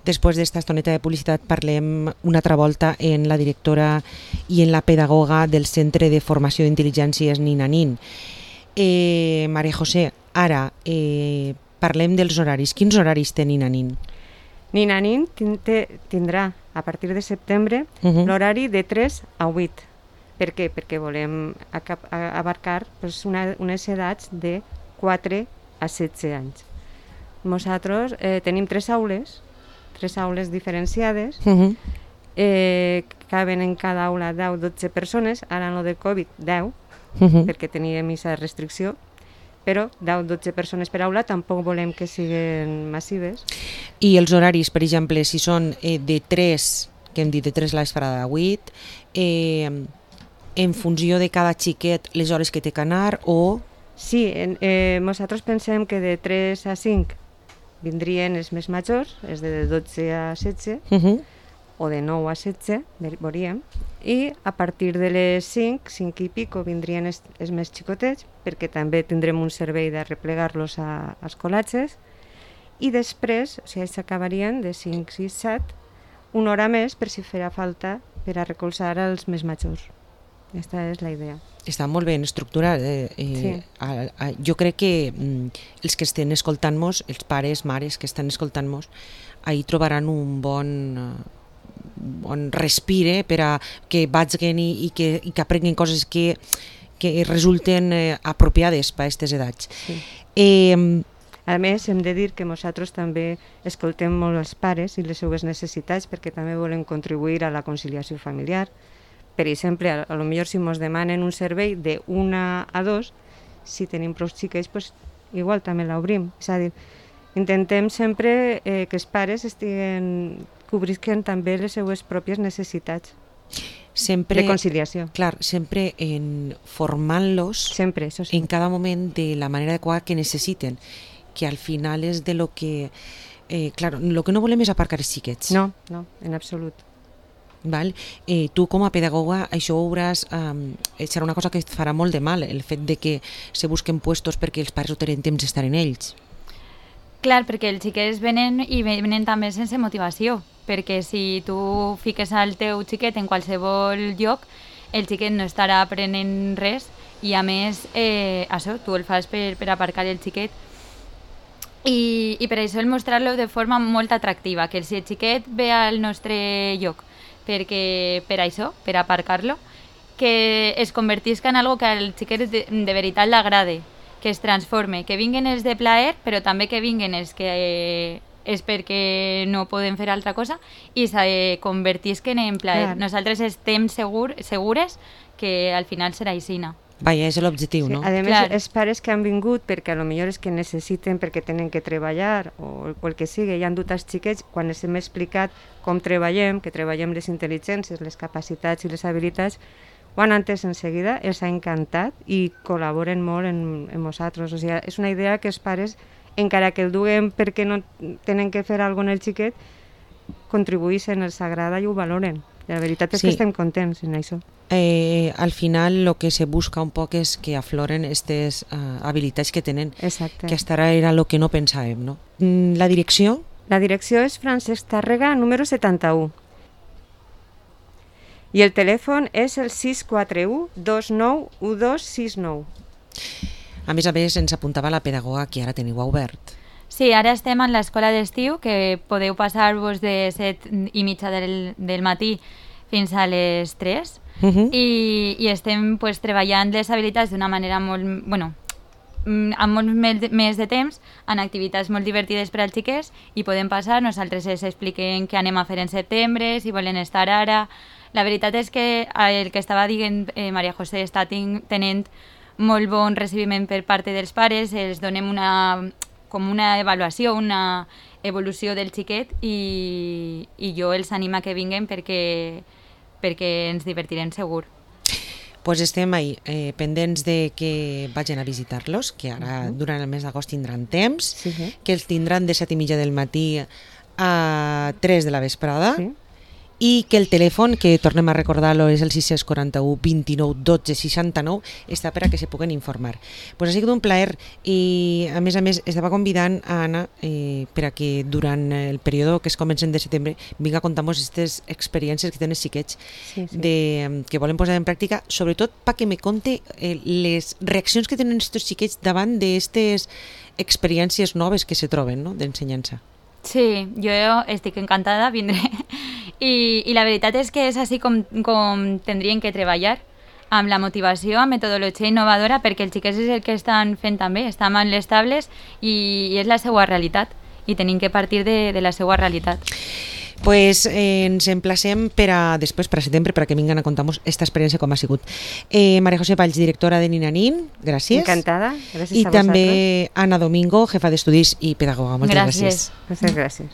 Després d'esta estoneta de publicitat parlem una altra volta en la directora i en la pedagoga del Centre de Formació d'Intel·ligències Ninanin. Maria José, ara parlem dels horaris. Quins horaris té Ninanin? Ninanin tindrà a partir de setembre l'horari de 3 a 8. Per què? Perquè volem abarcar unes edats de 4 a 16 anys. Nosaltres tenim 3 aules diferenciades, caben en cada aula 10-12 persones, ara en lo de Covid 10, perquè teníem aquesta restricció, però 10-12 persones per aula tampoc volem que siguin massives. I els horaris, per exemple, si són de 3, que hem dit de 3 a l'esferada de 8, en funció de cada xiquet les hores que té que anar o... Sí, nosaltres pensem que de 3 a 5 vindrien els més majors, és de 12 a 16, o de 9 a 16, veuríem, i a partir de les 5 i pico vindrien els més xicotets, perquè també tindrem un servei de replegar-los als col·latges, i després, o sigui, s'acabarien de 5, 6, 7, una hora més per si farà falta per a recolzar els més majors. Aquesta és la idea. Està molt ben estructurat. Sí. Jo crec que els que estan escoltant-nos, els pares, mares que estan escoltant-nos, ahir trobaran un bon respire per a que vagin i que aprenguin coses que resulten apropiades per a aquestes edats. Sí. A més, hem de dir que nosaltres també escoltem molt els pares i les seues necessitats perquè també volem contribuir a la conciliació familiar. Per exemple, a lo millor si ens demanen un servei de 1 a 2, si tenim prou xiquets, pues, igual també l'obrim. És a dir, intentem sempre que els pares cobrisquen també les seues pròpies necessitats de conciliació. Clar, sempre formant-los sempre, això sí. En cada moment de la manera adequada que necessiten, que al final és de lo que... Clar, lo que no volem és aparcar els xiquets. No, en absolut. Val? Tu com a pedagoga això serà una cosa que et farà molt de mal, el fet de que se busquen puestos perquè els pares no tenen temps d'estar en ells. Clar, perquè els xiquets venen i venen també sense motivació, perquè si tu fiques al teu xiquet en qualsevol lloc, el xiquet no estarà aprenent res i a més això, tu el fas per aparcar el xiquet i per això el mostrar-lo de forma molt atractiva, que si el xiquet ve al nostre lloc perquè per això, per aparcar-lo, que es convertisca en algo que al xiquet de veritat l'agrade, que es transforme, que vinguen els de plaer, però també que vinguen els que és perquè no poden fer altra cosa i se convertisquen en plaer. Clar. Nosaltres estem segures que al final serà aixina. Vaja, és l'objectiu, sí, no? A més, els pares que han vingut perquè potser és que necessiten, perquè tenen que treballar o el que sigui, i han dut els xiquets, quan els hem explicat com treballem, que treballem les intel·ligències, les capacitats i les habilitats, ho han entès en seguida, els ha encantat i col·laboren molt en nosaltres. O sigui, és una idea que els pares, encara que el duguen perquè no tenen que fer alguna cosa en el xiquet, contribueixen, els agrada i ho valoren. I la veritat és que estem contents en això. Al final el que se busca un poc és que afloren aquestes habilitats que tenen. Exacte. Que hasta ara era el que no pensàvem, no? La direcció? La direcció és Francesc Tàrrega, número 71. I el telèfon és el 641 29 1269. A més, ens apuntava la pedagoga que ara teniu obert. Sí, ara estem en l'escola d'estiu, que podeu passar-vos de 7:30 del matí fins a les 3 i estem treballant les habilitats d'una manera molt... Bueno, amb molt més de temps, en activitats molt divertides per als xiquets i podem passar, nosaltres els expliquem què anem a fer en setembre, si volen estar ara... La veritat és que el que estava dient Maria José està tenint molt bon recibiment per part dels pares, els donem com una avaluació, una evolució del xiquet i jo els animo que vinguen perquè ens divertirem segur. Pues estem ahí, pendents de que vagin a visitar-los, que ara durant el mes d'agost tindran temps, que els tindran de 7:30 del matí a 3 de la vesprada i que el telèfon, que tornem a recordar-lo, és el 641 29 12 69, està per a que se puguen informar. Pues ha sigut un plaer i a més estava convidant a Anna per a que durant el període que es comencen de setembre vinga a contar-nos aquestes experiències que tenen els xiquets que volen posar en pràctica, sobretot perquè me conte les reaccions que tenen aquests xiquets davant d'aquestes experiències noves que se troben, no?, d'ensenyança. Sí, jo estic encantada, vindré. I la veritat és que és així com tindrien que treballar, amb la motivació, amb metodologia innovadora, perquè els xiquets és el que estan fent també, estan en les tables i és la seva realitat, i tenim que partir de la seva realitat. Pues ens emplacem per a després, per a setembre, per a que vinguen a contar-nos aquesta experiència com ha sigut. Maria José Valls, directora de Ninanín, gràcies. Encantada, gràcies I a vosaltres. també Anna Domingo, jefa d'estudis i pedagoga. Moltes gràcies. Moltes gràcies.